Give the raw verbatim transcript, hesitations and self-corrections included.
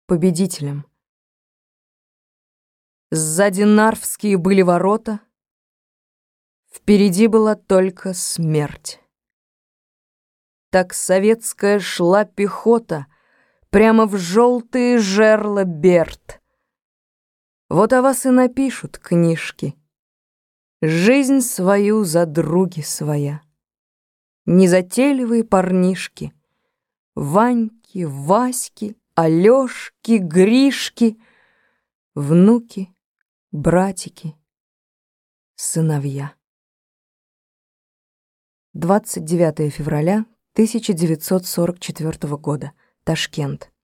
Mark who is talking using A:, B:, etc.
A: победителем. Сзади Нарвские были ворота, впереди была только смерть. Так советская шла пехота прямо в желтые жерла Берд. Вот о вас и напишут книжки. Жизнь свою за други своя. Незатейливые парнишки, Ваньки, Васьки, Алёшки, Гришки, внуки, братики, сыновья. двадцать девятое февраля тысяча девятьсот сорок четвёртого года. Ташкент.